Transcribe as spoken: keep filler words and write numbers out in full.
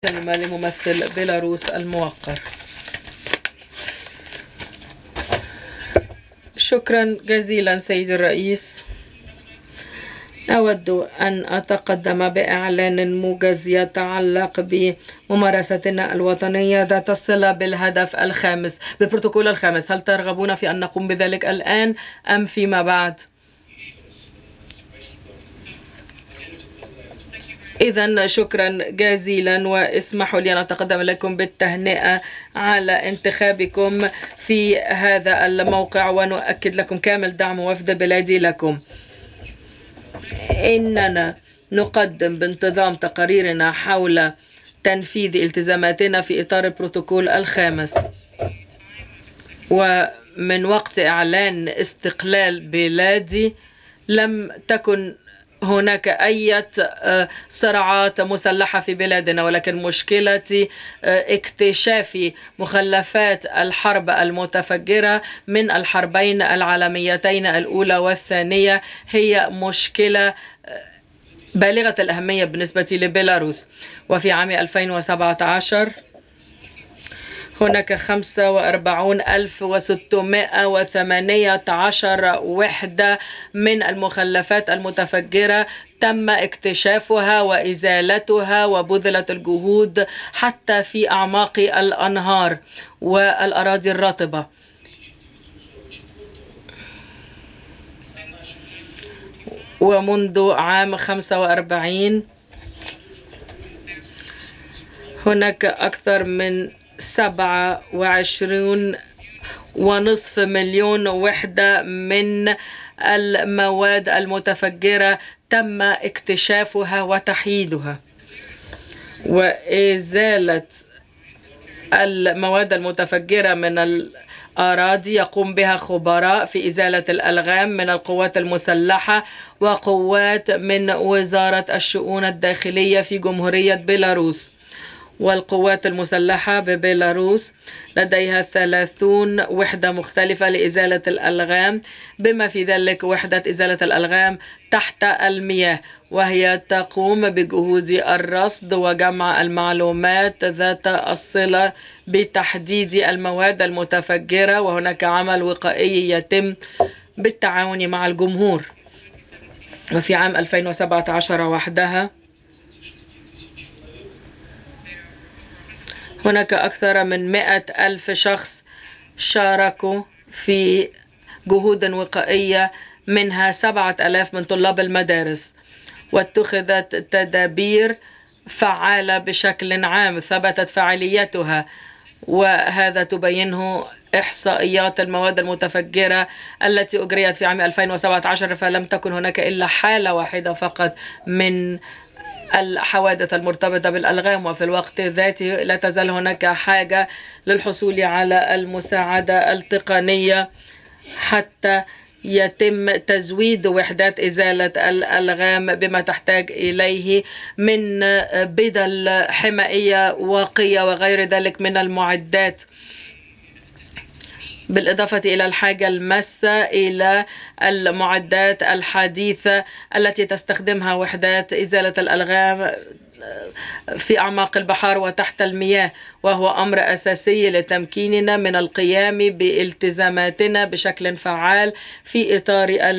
كلمة لممثل بيلاروس الموقر. شكرا جزيلا سيد الرئيس. أود أن أتقدم بإعلان موجز يتعلق بممارستنا الوطنية ذات الصلة بالهدف الخامس بالبروتوكول الخامس. هل ترغبون في أن نقوم بذلك الآن أم فيما بعد؟ إذن شكرا جزيلا، واسمحوا لي أن أتقدم لكم بالتهنئة على انتخابكم في هذا الموقع، ونؤكد لكم كامل دعم وفد بلادي لكم. إننا نقدم بانتظام تقاريرنا حول تنفيذ التزاماتنا في إطار البروتوكول الخامس، ومن وقت إعلان استقلال بلادي لم تكن هناك أي صراعات مسلحة في بلادنا، ولكن مشكلة اكتشاف مخلفات الحرب المتفجرة من الحربين العالميتين الأولى والثانية هي مشكلة بالغة الأهمية بالنسبة لبيلاروس. وفي عام ألفين وسبعة عشر هناك خمسة وأربعين ألف وستمائة وثمانية عشر وحدة من المخلفات المتفجرة تم اكتشافها وإزالتها، وبذلت الجهود حتى في أعماق الأنهار والأراضي الرطبة. ومنذ عام خمسة وأربعين هناك أكثر من سبعة وعشرين ونصف مليون وحدة من المواد المتفجرة تم اكتشافها وتحييدها. وإزالة المواد المتفجرة من الأراضي يقوم بها خبراء في إزالة الألغام من القوات المسلحة وقوات من وزارة الشؤون الداخلية في جمهورية بيلاروس. والقوات المسلحة ببيلاروس لديها ثلاثون وحدة مختلفة لإزالة الألغام، بما في ذلك وحدة إزالة الألغام تحت المياه، وهي تقوم بجهود الرصد وجمع المعلومات ذات الصلة بتحديد المواد المتفجرة، وهناك عمل وقائي يتم بالتعاون مع الجمهور. وفي عام ألفين وسبعة عشر وحدها هناك أكثر من مئة ألف شخص شاركوا في جهود وقائية، منها سبعة آلاف من طلاب المدارس، واتخذت تدابير فعالة بشكل عام ثبتت فعاليتها، وهذا تبينه إحصائيات المواد المتفجرة التي أجريت في عام ألفين وسبعة عشر. فلم تكن هناك إلا حالة واحدة فقط من الحوادث المرتبطة بالألغام، وفي الوقت ذاته لا تزال هناك حاجة للحصول على المساعدة التقنية حتى يتم تزويد وحدات إزالة الألغام بما تحتاج إليه من بدل حمائية واقية وغير ذلك من المعدات، بالإضافة إلى الحاجة الماسة إلى المعدات الحديثة التي تستخدمها وحدات إزالة الألغام في أعماق البحار وتحت المياه، وهو أمر أساسي لتمكيننا من القيام بالتزاماتنا بشكل فعال في إطار